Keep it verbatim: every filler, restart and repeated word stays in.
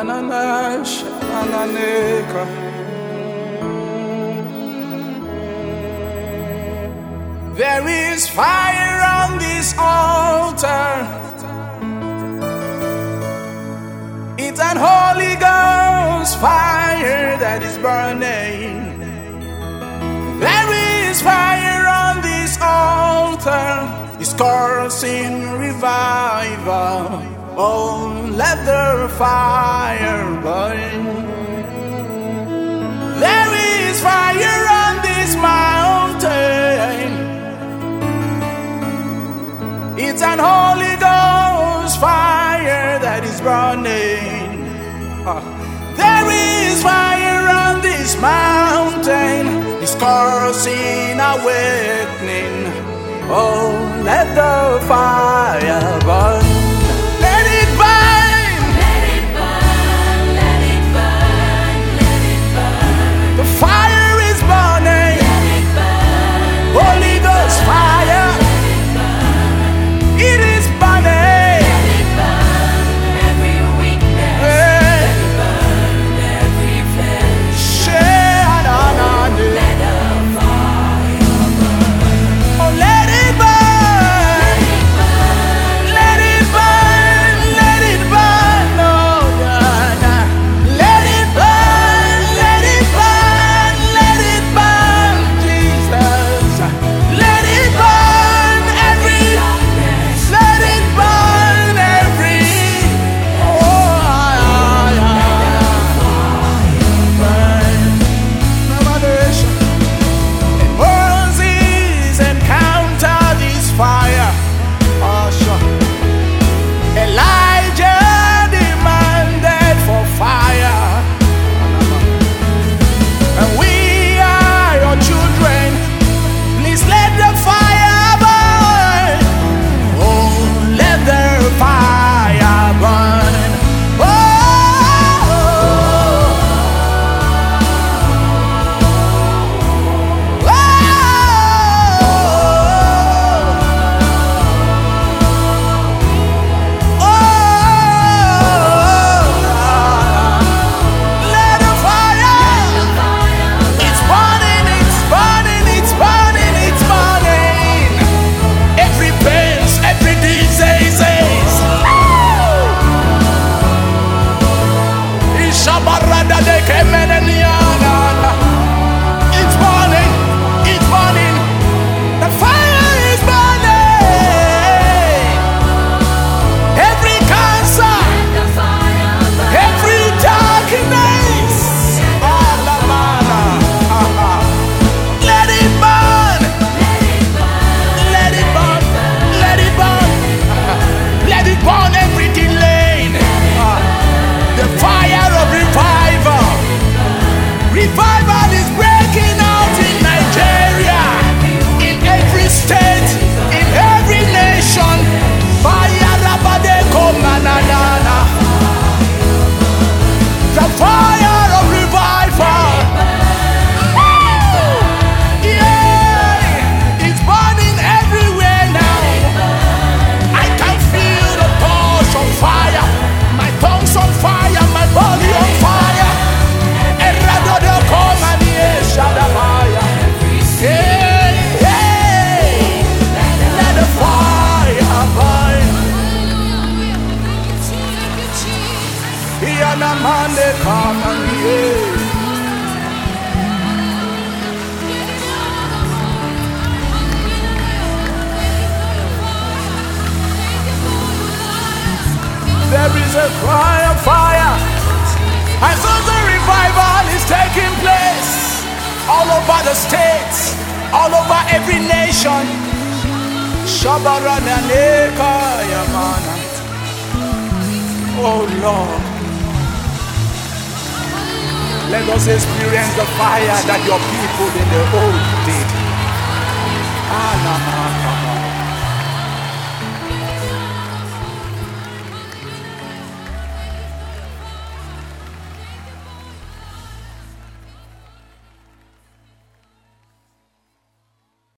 There is fire on this altar. It's an Holy Ghost fire that is burning. There is fire on this altar. It's causing revival. Oh, let the fire burn. There is fire on this mountain. It's an Holy Ghost fire that is burning. Uh, there is fire on this mountain. It's causing awakening. Oh, let the fire burn. Let it burn. Let it burn. Let it burn. Let it burn. The fire is burning. Let it burn. Holy Ghost fire. It is burning. Let it burn every weakness. Hey. Let it burn every flesh. Share, na, na, na. Let the fire burn. Oh, let it burn. Let it burn. Let it burn. Let it burn. Oh, yeah, yeah. Let it burn. Let it burn. Let it burn. Jesus. Let it burn every. Let it burn every. Oh, yeah, yeah. Burn. Revelation. And Moses encountered this fire. Oh, sure. Elijah demanded for fire. And we are your children. Please let the fire burn. Oh, let the fire burn. Oh, let the fire. It's burning, it's burning, it's burning, it's burning. Every pain, every disease. Ishabarada de Kemeneniana. It's burning, it's burning. The fire is burning. Every cancer, The fire burn. every darkness. Alamana. Aha. Let it burn. Let it burn. Let it burn. Let it burn every delay. Ah, the fire of revival. Revival is breaking out in Nigeria, in every state, in every nation. Fire Rabadeko Mananana. The fire of revival. Woo! Yeah, it's burning everywhere now. I can feel the touch of fire. My tongue's on fire, my body on fire. Eradodo komanie shadabaya. Hey, hey, let the fire burn. Iana mande kamanie. There is a cry of fire. And so the revival is taking place all over the states, all over every nation. Shabarananeka yamana. Oh Lord, let us experience the fire that your people in the old days